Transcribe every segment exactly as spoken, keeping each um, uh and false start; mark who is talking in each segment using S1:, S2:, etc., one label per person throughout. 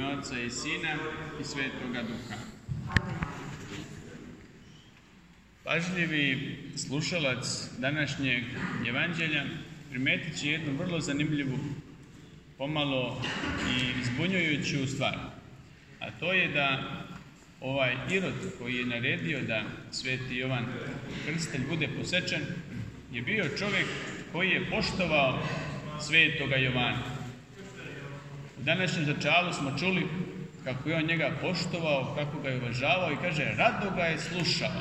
S1: ime Oca i Sina i Svetoga Duha. Pažljivi slušalac današnjeg evanđelja primetit će jednu vrlo zanimljivu, pomalo i zbunjujuću stvar. A to je da ovaj Irod koji je naredio da sveti Jovan Krstitelj bude posečen je bio čovjek koji je poštovao svetoga Jovana. U današnjem začalu smo čuli kako je on njega poštovao, kako ga je uvažavao i kaže rado ga je slušao.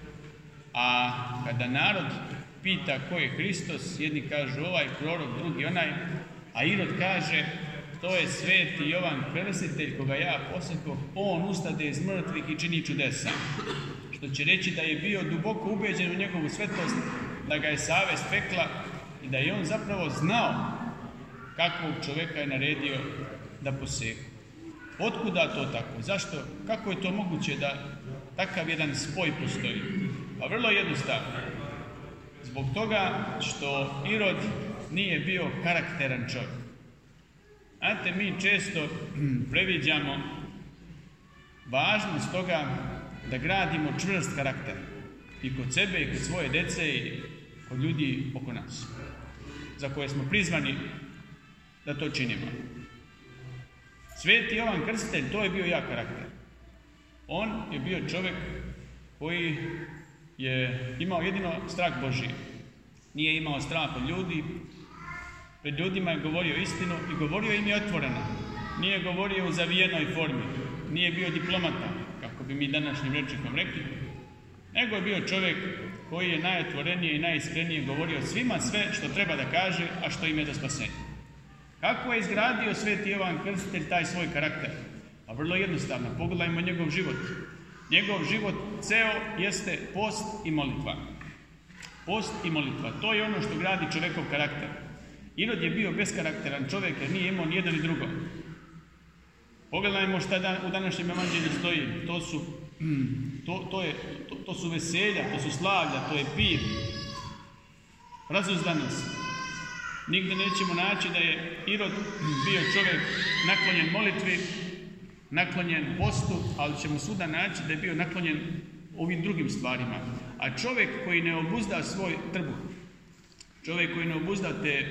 S1: A kada narod pita ko je Hristos, jedni kažu ovaj prorok, drugi onaj, a Irod kaže to je sveti Jovan Krstitelj koga ja posjetio, on ustade iz mrtvih i čini čudesa. Što će reći da je bio duboko ubeđen u njegovu svetost, da ga je savest pekla i da je on zapravo znao kakvog čovjeka je naredio da poseku. Otkuda to tako? Zašto? Kako je to moguće da takav jedan spoj postoji? Pa vrlo jednostavno. Zbog toga što Irod nije bio karakteran čovjek. Znate, mi često previđamo važnost toga da gradimo čvrst karakter i kod sebe i kod svoje dece i kod ljudi oko nas, za koje smo prizvani da to činimo. Sveti Jovan Krstitelj, to je bio jak karakter. On je bio čovjek koji je imao jedino strah Božji. Nije imao strah od ljudi, pred ljudima je govorio istinu i govorio im je otvoreno. Nije govorio u zavijenoj formi, nije bio diplomata, kako bi mi današnjim rečnikom rekli, nego je bio čovjek koji je najotvorenije i najiskrenije govorio svima sve što treba da kaže, a što im je za spasenje. Kako je izgradio sveti Jovan Krstitelj taj svoj karakter? A vrlo jednostavno, pogledajmo njegov život. Njegov život ceo jeste post i molitva. Post i molitva, to je ono što gradi čovjekov karakter. Irod je bio beskarakteran čovjek jer nije imao nijedno ni drugo. Pogledajmo šta da, u današnjem evanđelju stoji. To su, to, to, je, to, to su veselja, to su slavlja, to je pir, razuzdanost. Nigdje nećemo naći da je Irod bio čovjek naklonjen molitvi, naklonjen postu, ali ćemo svuda naći da je bio naklonjen ovim drugim stvarima. A čovjek koji ne obuzda svoj trbuh, čovjek koji ne obuzda te,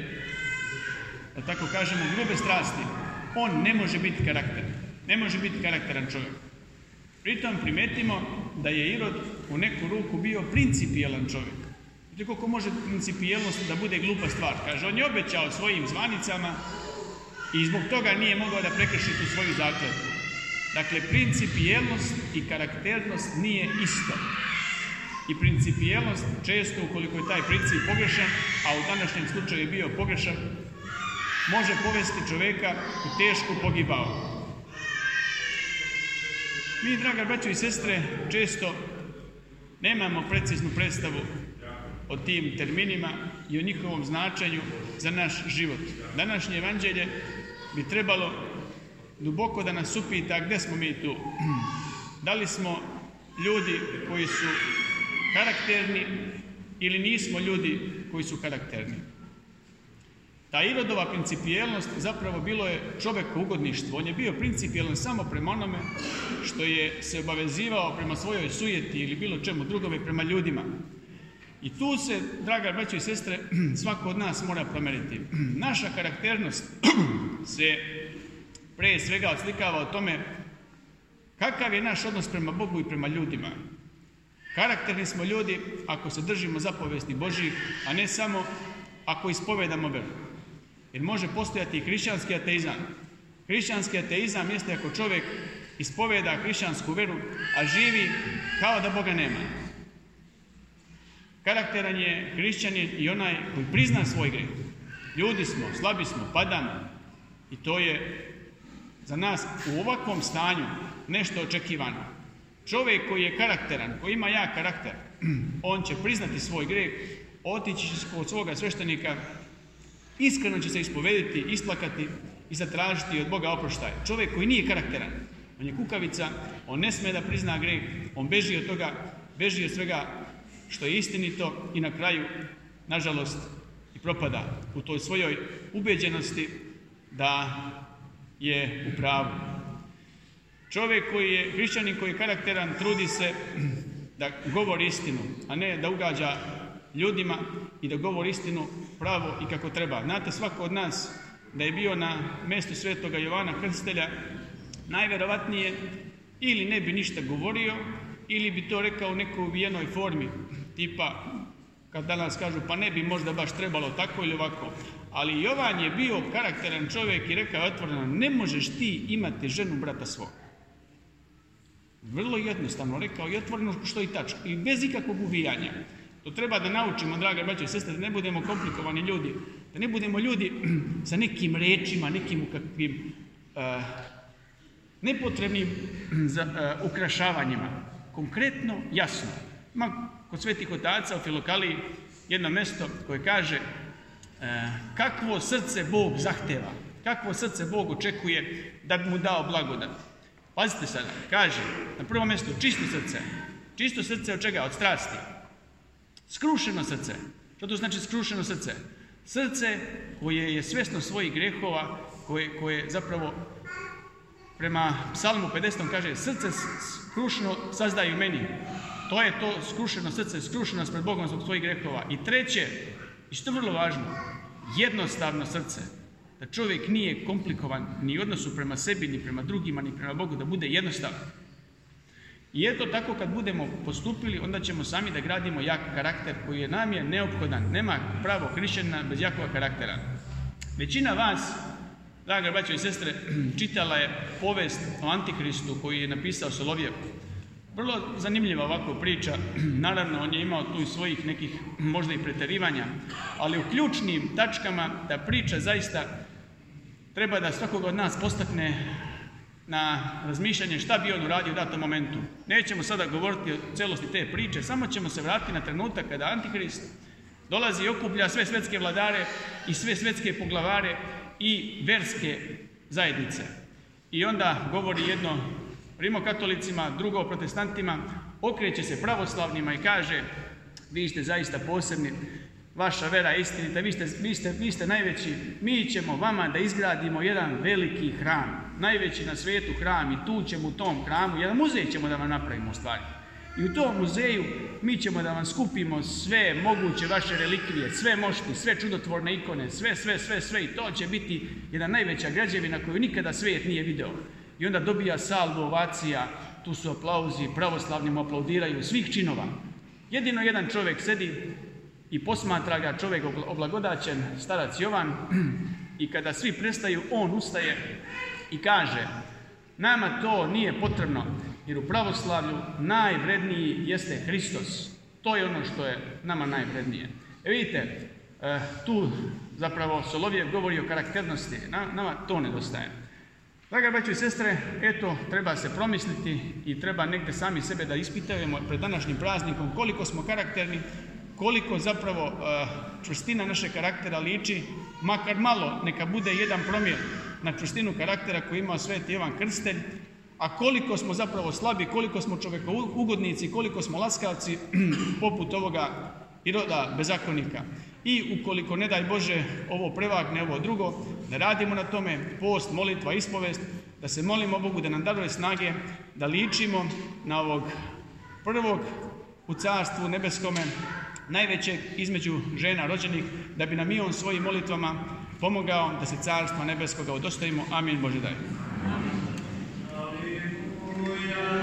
S1: da tako kažemo, grube strasti, on ne može biti karakter, ne može biti karakteran čovjek. Pritom primetimo da je Irod u neku ruku bio principijelan čovjek. Vidite koliko može principijelnost da bude glupa stvar. Kaže, on je obećao svojim zvanicama i zbog toga nije mogao da prekrši tu svoju zakletvu. Dakle, principijelnost i karakternost nije isto. I principijelnost često, ukoliko je taj princip pogrešan, a u današnjem slučaju je bio pogrešan, može povesti čovjeka u tešku pogibao. Mi, draga braćo i sestre, često nemamo preciznu predstavu o tim terminima i o njihovom značenju za naš život. Današnje evanđelje bi trebalo duboko da nas upita gdje smo mi tu. Da li smo ljudi koji su karakterni ili nismo ljudi koji su karakterni. Ta Irodova principijelnost zapravo bilo je čovjeko ugodništvo. On je bio principijelan samo prema onome što je se obavezivao prema svojoj sujeti ili bilo čemu drugome prema ljudima. I tu se, draga braćo i sestre, svako od nas mora promeniti. Naša karakternost se pre svega odslikava o tome kakav je naš odnos prema Bogu i prema ljudima. Karakterni smo ljudi ako se držimo zapovesti Božjih, a ne samo ako ispovedamo veru. Jer može postojati i hrišćanski ateizam. Hrišćanski ateizam jeste ako čovjek ispoveda hrišćansku veru, a živi kao da Boga nema. Karakteran je hrišćanin i onaj koji prizna svoj greh. Ljudi smo, slabi smo, padamo. I to je za nas u ovakvom stanju nešto očekivano. Čovjek koji je karakteran, koji ima jak karakter, on će priznati svoj greh, otići će kod svoga sveštenika, iskreno će se ispovediti, isplakati i zatražiti od Boga oproštaj. Čovjek koji nije karakteran, on je kukavica, on ne sme da prizna greh, on beži od toga, beži od svega što je istinito i na kraju, nažalost, i propada u toj svojoj ubeđenosti da je u pravu. Čovjek koji je hrišćanin, koji je karakteran, trudi se da govori istinu, a ne da ugađa ljudima i da govori istinu pravo i kako treba. Znate, svako od nas da je bio na mjestu svetoga Jovana Krstitelja, najvjerovatnije ili ne bi ništa govorio, ili bi to rekao u nekoj uvijenoj formi, tipa kad danas kažu pa ne bi možda baš trebalo tako ili ovako. Ali Jovan je bio karakteran čovjek i rekao otvoreno, ne možeš ti imati ženu brata svog. Vrlo jednostavno rekao i otvoreno što i tačno, i bez ikakvog uvijanja. To treba da naučimo, draga braćo i sestre, da ne budemo komplikovani ljudi, da ne budemo ljudi sa nekim rečima, nekim kakvim uh, nepotrebnim za, uh, ukrašavanjima. Konkretno, jasno. Ima kod svetih otaca u Filokaliji jedno mjesto koje kaže uh, kakvo srce Bog zahteva, kakvo srce Bog očekuje da bi mu dao blagodat. Pazite sada, kaže na prvom mjestu čisto srce. Čisto srce od čega? Od strasti. Skrušeno srce. Što to znači skrušeno srce? Srce koje je svjesno svojih grehova, koje, koje zapravo prema Psalmu pedesetom kaže srce skrušeno sazdaju meni. To je to skrušeno srce, skrušenost pred Bogom zbog svojih grehova. I treće, i što je vrlo važno, jednostavno srce. Da čovjek nije komplikovan ni u odnosu prema sebi, ni prema drugima, ni prema Bogu, da bude jednostavan. I eto tako kad budemo postupili, onda ćemo sami da gradimo jak karakter koji je nam je neophodan. Nema pravo hrišćanina bez jakog karaktera. Većina vas, draga braćo i sestre, čitala je povest o Antihristu koju je napisao Solovjev. Vrlo zanimljiva ovako priča, naravno on je imao tu svojih nekih možda i preterivanja, ali u ključnim tačkama ta priča zaista treba da svakoga od nas postakne na razmišljanje šta bi on uradio u datom momentu. Nećemo sada govoriti o celosti te priče, samo ćemo se vratiti na trenutak kada Antihrist dolazi i okuplja sve svetske vladare i sve svetske poglavare i verske zajednice. I onda govori jedno rimokatolicima, drugo protestantima, okreće se pravoslavnima i kaže vi ste zaista posebni, vaša vera je istinita, vi ste, vi, ste, vi ste najveći, mi ćemo vama da izgradimo jedan veliki hram, najveći na svijetu hram i tu ćemo u tom hramu, jedan muzej ćemo da vam napravimo u stvari. I u tom muzeju mi ćemo da vam skupimo sve moguće vaše relikvije, sve mošti, sve čudotvorne ikone, sve, sve, sve, sve i to će biti jedna najveća građevina koju nikada svijet nije video. I onda dobija salvu ovacija, tu su aplauzi, pravoslavni mu aplaudiraju, svih činova. Jedino jedan čovjek sedi i posmatra ga, čovjek oblagodaćen, starac Jovan, i kada svi prestaju, on ustaje i kaže nama to nije potrebno, jer u pravoslavlju najvredniji jeste Hristos. To je ono što je nama najvrednije. E vidite, tu zapravo Solovjev govori o karakternosti, nama to nedostaje. Draga braćo i sestre, eto, treba se promisliti i treba negdje sami sebe da ispitujemo pred današnjim praznikom koliko smo karakterni, koliko zapravo uh, čvrstina našeg karaktera liči, makar malo, neka bude jedan promjer na čvrstinu karaktera koji ima sveti Jovan Krstitelj, a koliko smo zapravo slabi, koliko smo čovjekougodnici, koliko smo laskavci poput ovoga Iroda bezakonika. I ukoliko, ne daj Bože, ovo prevagne, ovo drugo, da radimo na tome, post, molitva, ispovest, da se molimo Bogu da nam daruje snage, da ličimo na ovog prvog u carstvu nebeskome, najvećeg između žena rođenih, da bi nam i on svojim molitvama pomogao da se carstva nebeskoga udostojimo. Amin. Bože daj.